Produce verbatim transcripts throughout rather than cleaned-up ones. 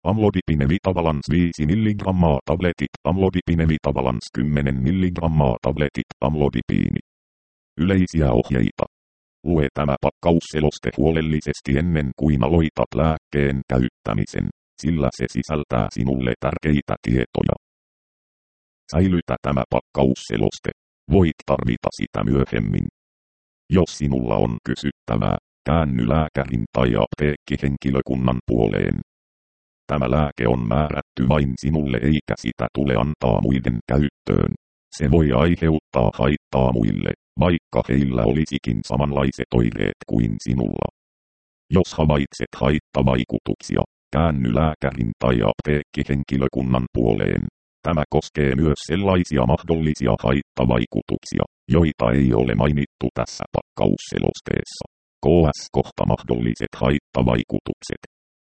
Amlodipine Vitavalans viisi milligrammaa tabletit, amlodipine Vitavalans kymmenen milligrammaa tabletit, amlodipiini. Yleisiä ohjeita. Lue tämä pakkausseloste huolellisesti ennen kuin aloitat lääkkeen käyttämisen, sillä se sisältää sinulle tärkeitä tietoja. Säilytä tämä pakkausseloste. Voit tarvita sitä myöhemmin. Jos sinulla on kysyttävää, käänny lääkärin tai apteekkihenkilökunnan puoleen. Tämä lääke on määrätty vain sinulle eikä sitä tule antaa muiden käyttöön. Se voi aiheuttaa haittaa muille, vaikka heillä olisikin samanlaiset oireet kuin sinulla. Jos havaitset haittavaikutuksia, käänny lääkärin tai apteekkihenkilökunnan puoleen. Tämä koskee myös sellaisia mahdollisia haittavaikutuksia, joita ei ole mainittu tässä pakkausselosteessa. K S kohta mahdolliset haittavaikutukset.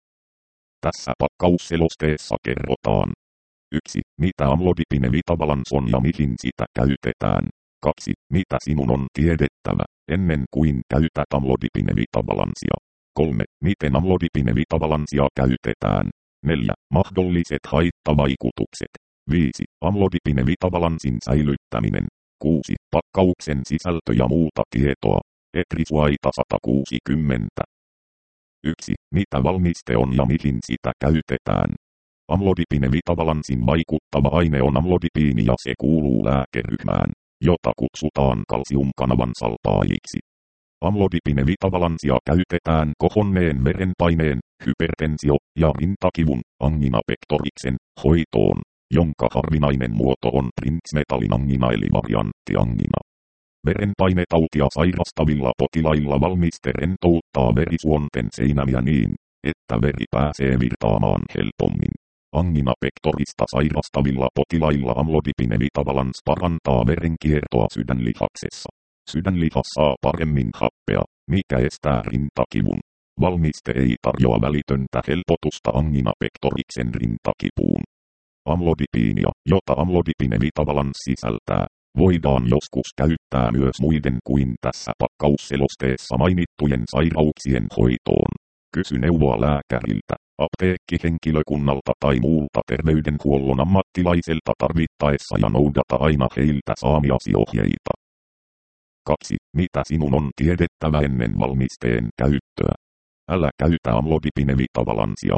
Tässä pakkausselosteessa kerrotaan. yksi. Mitä amlodipine Vitavalans on ja mihin sitä käytetään. kaksi. Mitä sinun on tiedettävä, ennen kuin käytät amlodipine Vitavalansia. kolme. Miten amlodipine Vitavalansia käytetään. neljä. Mahdolliset haittavaikutukset. viisi. Amlodipine Vitavalansin säilyttäminen. kuusi. Pakkauksen sisältö ja muuta tietoa. Etrisuaita sata kuusikymmentä. yksi. Mitä valmiste on ja mihin sitä käytetään. Amlodipine Vitavalansin vaikuttava aine on amlodipiini ja se kuuluu lääkeryhmään, jota kutsutaan kalsiumkanavan salpaajiksi. Amlodipine Vitavalansia käytetään kohonneen verenpaineen, hypertensio- ja rintakivun, angina pectoriksen, hoitoon, jonka harvinainen muoto on printsmetallin angina eli varianttiangina. Verenpainetautia sairastavilla potilailla valmiste rentouttaa verisuonten seinämiä niin, että veri pääsee virtaamaan helpommin. Angina pectorista sairastavilla potilailla amlodipine Vitavalans parantaa verenkiertoa sydänlihaksessa. Sydänlihas saa paremmin happea, mikä estää rintakivun. Valmiste ei tarjoa välitöntä helpotusta angina pectoriksen rintakipuun. Amlodipiinia, jota amlodipine Vitavalans sisältää, voidaan joskus käyttää myös muiden kuin tässä pakkausselosteessa mainittujen sairauksien hoitoon. Kysy neuvoa lääkäriltä, apteekkihenkilökunnalta tai muulta terveydenhuollon ammattilaiselta tarvittaessa ja noudata aina heiltä saamiasi ohjeita. kaksi. Mitä sinun on tiedettävä ennen valmisteen käyttöä? Älä käytä amlodipine Vitavalansia.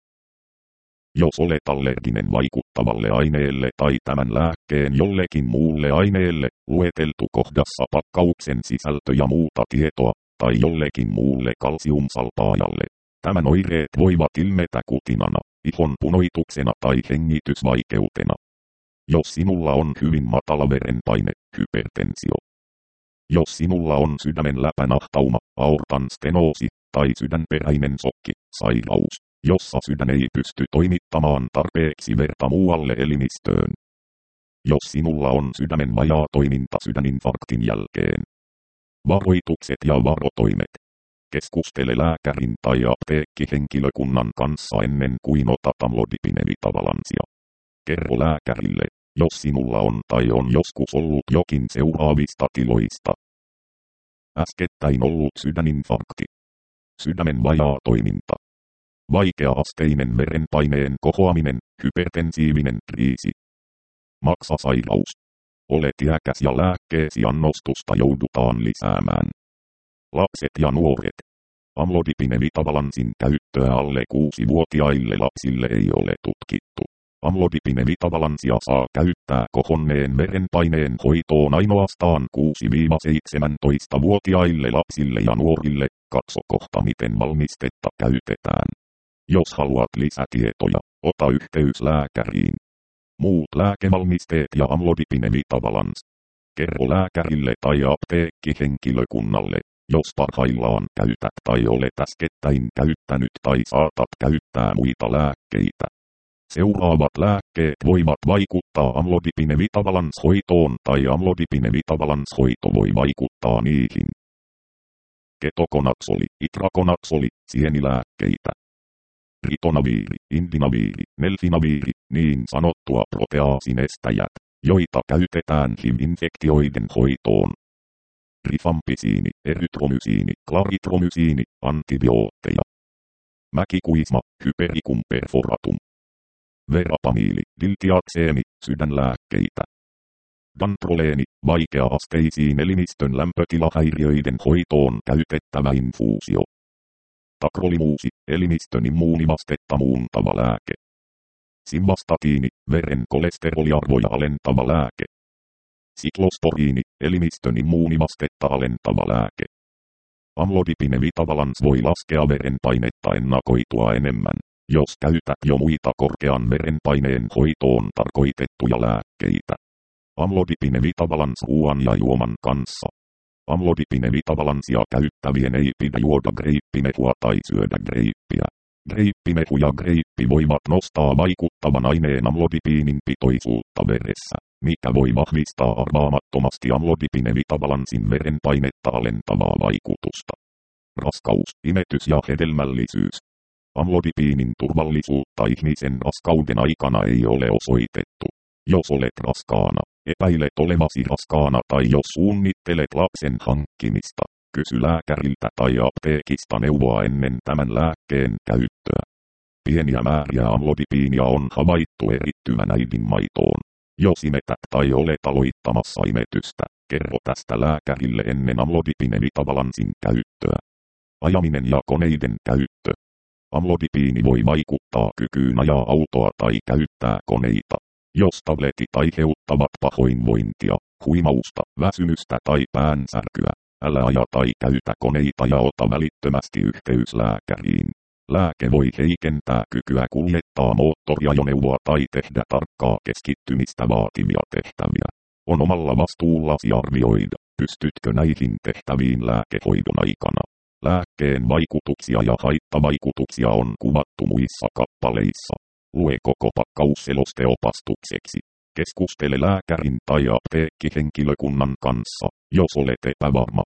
Jos olet allerginen vaikuttavalle aineelle tai tämän lääkkeen jollekin muulle aineelle, lueteltu kohdassa pakkauksen sisältö ja muuta tietoa, tai jollekin muulle kalsiumsalpaajalle. Tämän oireet voivat ilmetä kutinana, ihon punoituksena tai hengitysvaikeutena. Jos sinulla on hyvin matala verenpaine, hypertensio. Jos sinulla on sydämen läpänahtauma, aortan stenoosi tai sydänperäinen sokki, sairaus, jossa sydän ei pysty toimittamaan tarpeeksi verta muualle elimistöön. Jos sinulla on sydämen vajaa toiminta sydäninfarktin jälkeen. Varoitukset ja varotoimet. Keskustele lääkärin tai apteekkihenkilökunnan kanssa ennen kuin otat amlodipine Vitavalansia. Kerro lääkärille, jos sinulla on tai on joskus ollut jokin seuraavista tiloista. Äskettäin ollut sydäninfarkti. Sydämen vajaa toiminta. Vaikea-asteinen verenpaineen kohoaminen, hypertensiivinen kriisi. Maksasairaus. Olet iäkäs ja lääkkeesi annostusta joudutaan lisäämään. Lapset ja nuoret. Amlodipine Vitavalansin käyttöä alle kuusi-vuotiaille lapsille ei ole tutkittu. Amlodipine Vitavalansia saa käyttää kohonneen verenpaineen hoitoon ainoastaan kuusi-seitsemäntoista-vuotiaille lapsille ja nuorille. Katso kohta miten valmistetta käytetään. Jos haluat lisätietoja, ota yhteys lääkäriin. Muut lääkevalmisteet ja amlodipine Vitavalans. Kerro lääkärille tai apteekkihenkilökunnalle, jos parhaillaan käytät tai olet äskettäin käyttänyt tai saatat käyttää muita lääkkeitä. Seuraavat lääkkeet voivat vaikuttaa amlodipine Vitavalans hoitoon tai amlodipine Vitavalans hoito voi vaikuttaa niihin. Ketokonatsoli, itrakonatsoli, sienilääkkeitä. Ritonaviiri, indinaviiri, nelfinaviiri, niin sanottua proteaasinestäjät, joita käytetään H I V-infektioiden hoitoon. Rifampisiini, erytromysiini, klaritromysiini, antibiootteja. Mäkikuisma, hypericum perforatum. Verapamiili, diltiakseemi, sydänlääkkeitä. Dantroleeni, vaikea-asteisiin elimistön lämpötilahäiriöiden hoitoon käytettävä infuusio. Takrolimuusi, elimistön immuunivastetta muuntava lääke. Simvastatiini, veren kolesteroliarvoja alentava lääke. Siklosporiini, elimistön immuunivastetta alentava lääke. Amlodipine Vitavalans voi laskea verenpainetta ennakoitua enemmän, jos käytät jo muita korkean verenpaineen hoitoon tarkoitettuja lääkkeitä. Amlodipine Vitavalans ruoan ja juoman kanssa. Amlodipine Vitavalansia käyttävien ei pidä juoda greippimehua tai syödä greippiä. Greippimehu ja greippi voivat nostaa vaikuttavan aineen amlodipiinin pitoisuutta veressä, mikä voi vahvistaa arvaamattomasti amlodipine Vitavalansin verenpainetta alentavaa vaikutusta. Raskaus, imetys ja hedelmällisyys. Amlodipiinin turvallisuutta ihmisen raskauden aikana ei ole osoitettu. Jos olet raskaana, epäilet olevasi raskaana tai jos suunnittelet lapsen hankkimista, kysy lääkäriltä tai apteekista neuvoa ennen tämän lääkkeen käyttöä. Pieniä määriä amlodipiinia on havaittu erittyvän äidinmaitoon. Jos imetät tai olet aloittamassa imetystä, kerro tästä lääkärille ennen amlodipine Vitavalansin käyttöä. Ajaminen ja koneiden käyttö. Amlodipiini voi vaikuttaa kykyyn ajaa autoa tai käyttää koneita. Jos tabletit aiheuttavat pahoinvointia, huimausta, väsymystä tai päänsärkyä, älä aja tai käytä koneita ja ota välittömästi yhteys lääkäriin. Lääke voi heikentää kykyä kuljettaa moottoriajoneuvoa tai tehdä tarkkaa keskittymistä vaativia tehtäviä. On omalla vastuullasi arvioida, pystytkö näihin tehtäviin lääkehoidon aikana. Lääkkeen vaikutuksia ja haittavaikutuksia on kuvattu muissa kappaleissa. Lue koko pakkaus selosteopastukseksi. Keskustele lääkärin tai apteekkihenkilökunnan kanssa, jos olet epävarma.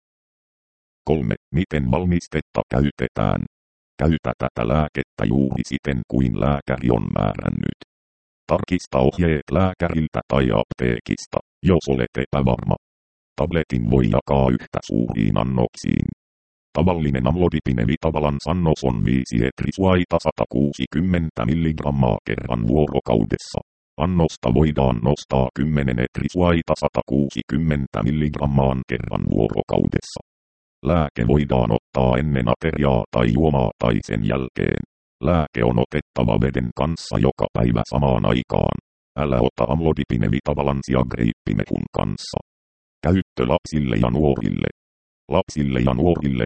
kolme. Miten valmistetta käytetään? Käytä tätä lääkettä juuri siten kuin lääkäri on määrännyt. Tarkista ohjeet lääkäriltä tai apteekista, jos olet epävarma. Tabletin voi jakaa yhtä suuriin annoksiin. Tavallinen amlodipine Vitavalans annos on viisi etrisuaita sata kuusikymmentä milligrammaa kerran vuorokaudessa. Annosta voidaan nostaa kymmenen etrisuaita sata kuusikymmentä milligrammaan kerran vuorokaudessa. Lääke voidaan ottaa ennen ateriaa tai juomaa tai sen jälkeen. Lääke on otettava veden kanssa joka päivä samaan aikaan. Älä ota amlodipine Vitavalansia greippimehun kanssa. Käyttö lapsille ja nuorille. Lapsille ja nuorille,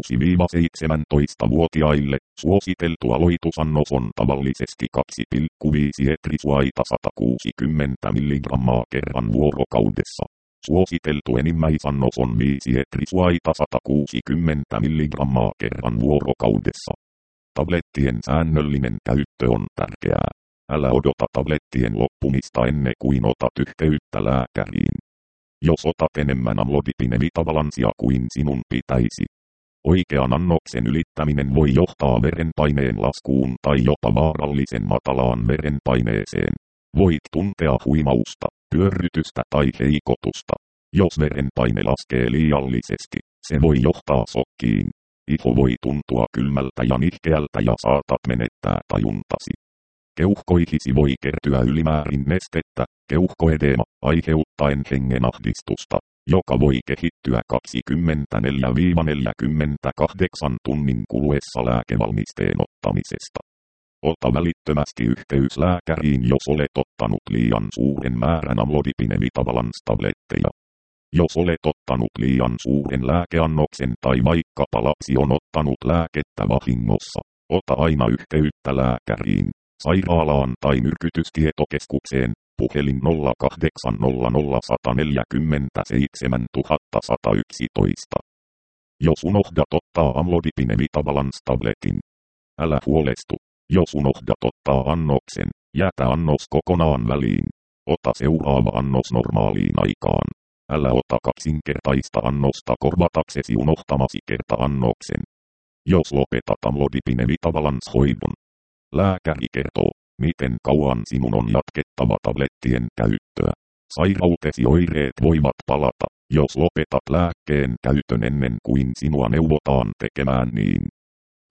kuusi-seitsemäntoista-vuotiaille, suositeltu aloitusannos on tavallisesti kaksi pilkku viisi etrisuaita sata kuusikymmentä milligrammaa kerran vuorokaudessa. Suositeltu enimmäisannos on viisi etrisuaita sata kuusikymmentä milligrammaa kerran vuorokaudessa. Tablettien säännöllinen käyttö on tärkeää. Älä odota tablettien loppumista ennen kuin otat yhteyttä lääkäriin. Jos otat enemmän amlodipine Vitavalansia kuin sinun pitäisi. Oikean annoksen ylittäminen voi johtaa verenpaineen laskuun tai jopa vaarallisen matalaan verenpaineeseen. Voit tuntea huimausta, pyörrytystä tai heikotusta. Jos verenpaine laskee liiallisesti, se voi johtaa sokkiin. Iho voi tuntua kylmältä ja nihkeältä ja saatat menettää tajuntasi. Keuhkoihisi voi kertyä ylimäärin nestettä, keuhkoedeema, aiheuttaen hengenahdistusta, joka voi kehittyä kaksikymmentäneljä neljäkymmentäkahdeksan tunnin kuluessa lääkevalmisteen ottamisesta. Ota välittömästi yhteys lääkäriin, jos olet ottanut liian suuren määrän amlodipine Vitavalans-tabletteja. Jos olet ottanut liian suuren lääkeannoksen tai vaikkapa lapsi on ottanut lääkettä vahingossa, ota aina yhteyttä lääkäriin, sairaalaan tai myrkytystietokeskukseen, puhelin nolla kahdeksan nolla nolla yksi neljä seitsemän yksi yksi yksi. Jos unohdat ottaa amlodipine Vitavalans-tabletin, älä huolestu. Jos unohdat ottaa annoksen, jätä annos kokonaan väliin. Ota seuraava annos normaaliin aikaan. Älä ota kaksinkertaista annosta korvataksesi unohtamasi kerta-annoksen. Jos lopetat amlodipine Vitavalans-hoidon, lääkäri kertoo, miten kauan sinun on jatkettava tablettien käyttöä. Sairautesi oireet voivat palata, jos lopetat lääkkeen käytön ennen kuin sinua neuvotaan tekemään niin.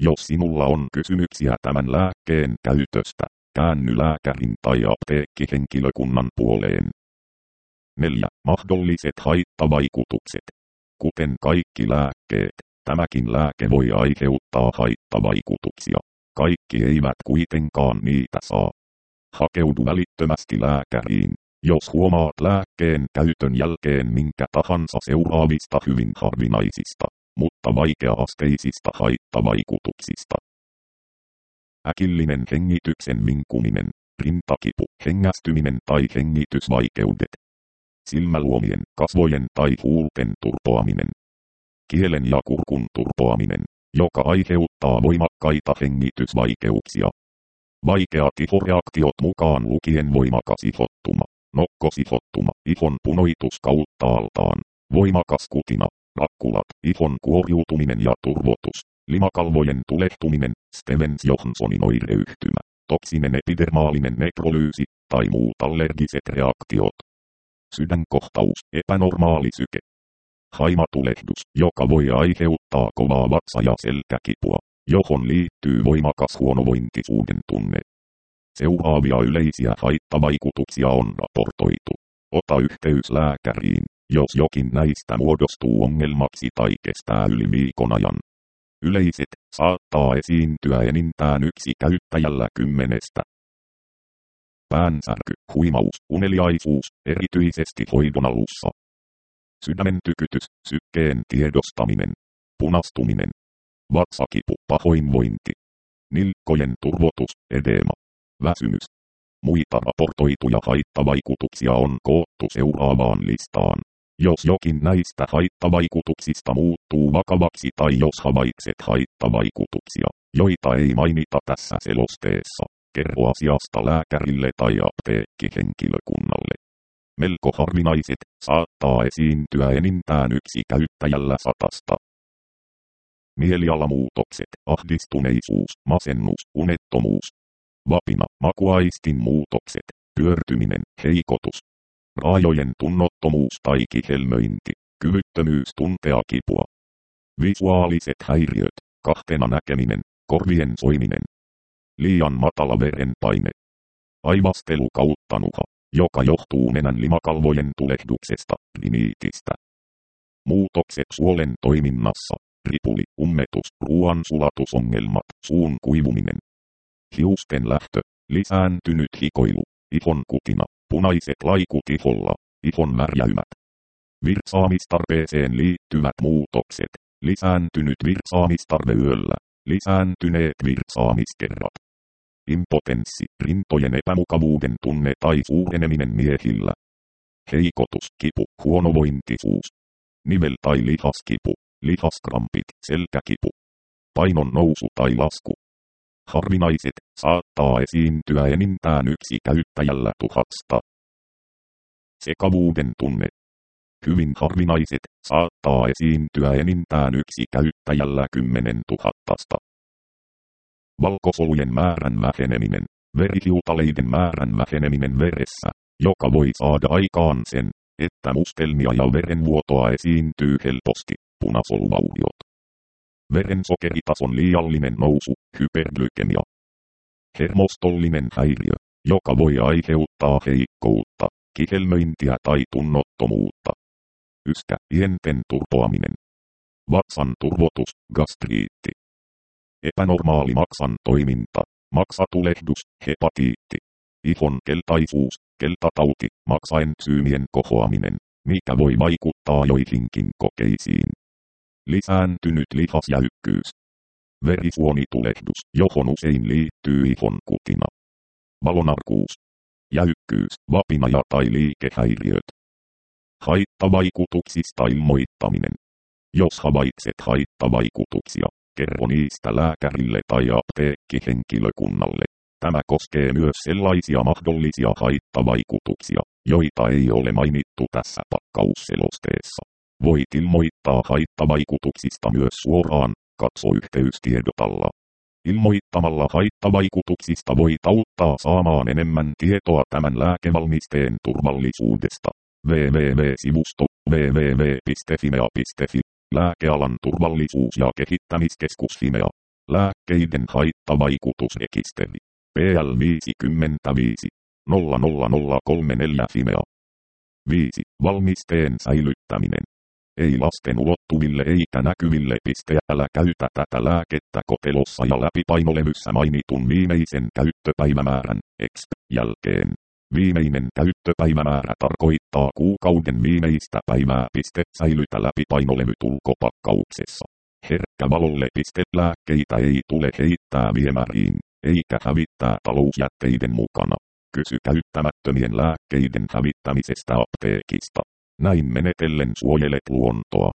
Jos sinulla on kysymyksiä tämän lääkkeen käytöstä, käänny lääkärin tai apteekkihenkilökunnan puoleen. neljä. Mahdolliset haittavaikutukset. Kuten kaikki lääkkeet, tämäkin lääke voi aiheuttaa haittavaikutuksia. Kaikki eivät kuitenkaan niitä saa. Hakeudu välittömästi lääkäriin, jos huomaat lääkkeen käytön jälkeen minkä tahansa seuraavista hyvin harvinaisista, mutta vaikea-asteisista haittavaikutuksista. Äkillinen hengityksen vinkuminen, rintakipu, hengästyminen tai hengitysvaikeudet. Silmäluomien, kasvojen tai huulten turpoaminen. Kielen ja kurkun turpoaminen, joka aiheuttaa voimakkaita hengitysvaikeuksia. Vaikeat ihoreaktiot mukaan lukien voimakas ihottuma, nokkosihottuma, ihon punoitus kauttaaltaan, voimakas kutina, rakkulat, ihon kuoriutuminen ja turvotus, limakalvojen tulehtuminen, Stevens-Johnsonin oireyhtymä, toksinen epidermaalinen nekrolyysi tai muut allergiset reaktiot. Sydänkohtaus, epänormaali syke. Haimatulehdus, joka voi aiheuttaa kovaa vatsa- ja selkäkipua, johon liittyy voimakas huonovointisuuden tunne. Seuraavia yleisiä haittavaikutuksia on raportoitu. Ota yhteys lääkäriin, jos jokin näistä muodostuu ongelmaksi tai kestää yli viikon ajan. Yleiset saattaa esiintyä enintään yksi käyttäjällä kymmenestä. Päänsärky, huimaus, uneliaisuus, erityisesti hoidon alussa. Sydämen tykytys, sykkeen tiedostaminen, punastuminen, vatsakipu, pahoinvointi, nilkkojen turvotus, edeema, väsymys. Muita raportoituja haittavaikutuksia on koottu seuraavaan listaan. Jos jokin näistä haittavaikutuksista muuttuu vakavaksi tai jos havaitset haittavaikutuksia, joita ei mainita tässä selosteessa, kerro asiasta lääkärille tai apteekkihenkilökunnalle. Melko harvinaiset, saattaa esiintyä enintään yksi käyttäjällä satasta. Mielialamuutokset, ahdistuneisuus, masennus, unettomuus. Vapina, makuaistin muutokset, pyörtyminen, heikotus. Raajojen tunnottomuus tai kihelmöinti, kyvyttömyys tuntea kipua. Visuaaliset häiriöt, kahtena näkeminen, korvien soiminen. Liian matala verenpaine. Aivastelu kautta nuha, joka johtuu nenän limakalvojen tulehduksesta, riniitistä. Muutokset suolen toiminnassa, ripuli, ummetus, ruoansulatusongelmat, suun kuivuminen. Hiusten lähtö, lisääntynyt hikoilu, ihon kutina, punaiset laikut iholla, ihon värjäymät. Virtsaamistarpeeseen liittyvät muutokset, lisääntynyt virtsaamistarve yöllä, lisääntyneet virtsaamiskerrat. Impotenssi, rintojen epämukavuuden tunne tai suureneminen miehillä. Heikotus, kipu, huonovointisuus. Nivel- tai lihaskipu, lihaskrampit, selkäkipu. Painon nousu tai lasku. Harvinaiset, saattaa esiintyä enintään yksi käyttäjällä tuhasta. Sekavuuden tunne. Hyvin harvinaiset, saattaa esiintyä enintään yksi käyttäjällä kymmenen tuhattasta. Valkosolujen määrän väheneminen, verihiutaleiden määrän väheneminen veressä, joka voi saada aikaan sen, että mustelmia ja verenvuotoa esiintyy helposti, punasoluvauriot. Verensokeritason liiallinen nousu, hyperglykemia. Hermostollinen häiriö, joka voi aiheuttaa heikkoutta, kihelmöintiä tai tunnottomuutta. Yskä, ienten turpoaminen. Vatsan turvotus, gastriitti. Epänormaali maksan toiminta, maksatulehdus, hepatiitti. Ihon keltaisuus, keltatauti, maksaentsyymien kohoaminen, mikä voi vaikuttaa joihinkin kokeisiin. Lisääntynyt lihasjäykkyys. Verisuonitulehdus, johon usein liittyy ihon kutina. Valonarkuus. Jäykkyys, vapina ja tai liikehäiriöt. Haittavaikutuksista ilmoittaminen. Jos havaitset haittavaikutuksia, kerro niistä lääkärille tai apteekkihenkilökunnalle. Tämä koskee myös sellaisia mahdollisia haittavaikutuksia, joita ei ole mainittu tässä pakkausselosteessa. Voit ilmoittaa haittavaikutuksista myös suoraan, katso yhteystiedot alla. Ilmoittamalla haittavaikutuksista voit auttaa saamaan enemmän tietoa tämän lääkevalmisteen turvallisuudesta. double-u double-u double-u piste sivusto double-u double-u double-u piste fimea piste fi Lääkealan turvallisuus- ja kehittämiskeskus Fimea. Lääkkeiden haittavaikutusrekisteri. P L viisikymmentäviisi nolla nolla nolla kolme neljä Fimea. viisi. Valmisteen säilyttäminen. Ei lasten ulottuville eikä näkyville piste. Älä käytä tätä lääkettä kotelossa ja läpipainolevyssä mainitun viimeisen käyttöpäivämäärän X jälkeen. Viimeinen käyttöpäivämäärä tarkoittaa kuukauden viimeistä päivää. Piste. Säilytä läpipainolevy ulkopakkauksessa. Herkkä valolle. Piste. Lääkkeitä ei tule heittää viemäriin, eikä hävittää talousjätteiden mukana. Kysy käyttämättömien lääkkeiden hävittämisestä apteekista. Näin menetellen suojelet luontoa.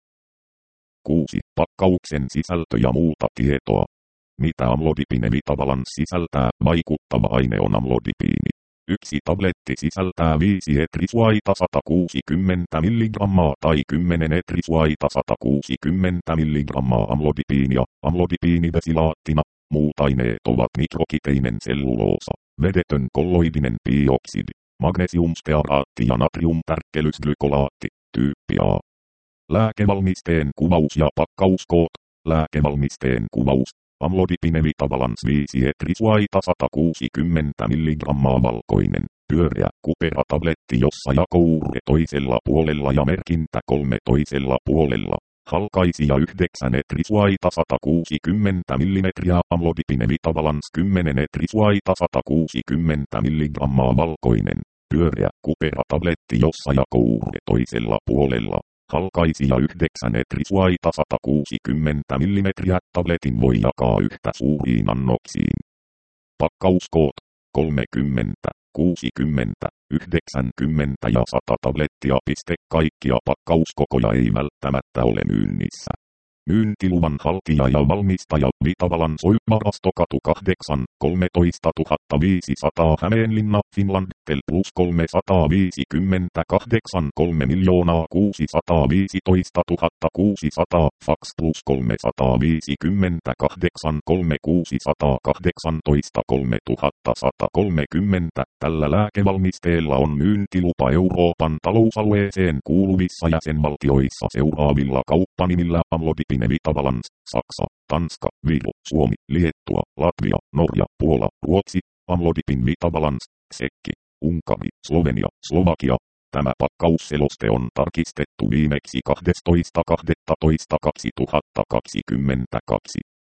kuusi. Pakkauksen sisältö ja muuta tietoa. Mitä amlodipinevitavalans sisältää? Vaikuttava aine on amlodipiini. Yksi tabletti sisältää viisi etrisuaita sata kuusikymmentä milligrammaa tai kymmenen etrisuaita sata kuusikymmentä milligrammaa amlodipiinia. Amlodipiinivesilaattina. Muut aineet ovat mikrokiteinen selluloosa, vedetön kolloidinen bioksidi, magnesiumstearaatti ja natriumtärkkelysglykolaatti, tyyppi A. Lääkevalmisteen kuvaus ja pakkauskoot. Lääkevalmisteen kuvaus. Amlodipinevitavalans viisi etrisuaita sata kuusikymmentä milligrammaa valkoinen, pyöreä kuperatabletti, jossa jakouure toisella puolella ja merkintä kolme toisella puolella. Halkaisija yhdeksän etrisuaita sata kuusikymmentä millimetriä. Amlodipinevitavalans kymmenen etrisuaita sata kuusikymmentä milligrammaa valkoinen, pyöreä kuperatabletti, jossa jakouure toisella puolella. Halkaisija yhdeksän etrisuaita sata kuusikymmentä millimetriä. Tabletin voi jakaa yhtä suuriin annoksiin. Pakkauskoot kolmekymmentä, kuusikymmentä, yhdeksänkymmentä ja sata tablettia. Kaikkia pakkauskokoja ei välttämättä ole myynnissä. Myyntiluvan haltija ja valmistaja Vitavalans Oy, Varastokatu kahdeksan, kolmetoistatuhatta viisisataa Hämeenlinna, Finland, Tel plus kolmesataaviisikymmentäkahdeksan, kolme miljoonaa kuusisataaviisitoistatuhatta kuusisataa, fax plus kolmesataaviisikymmentäkahdeksan, kolme kuusisataakahdeksantoista, kolmetuhattasatakolmekymmentä. Tällä lääkevalmisteella on myyntilupa Euroopan talousalueeseen kuuluvissa jäsenvaltioissa seuraavilla kauppanimillä: Amlodipinevitavalans, Saksa, Tanska, Viro, Suomi, Liettua, Latvia, Norja, Puola, Ruotsi. Amlodipinevitavalans, Tsekki, Unkari, Slovenia, Slovakia. Tämä pakkausseloste on tarkistettu viimeksi kahdestoista kahdestoista kaksituhattakaksikymmentäkaksi.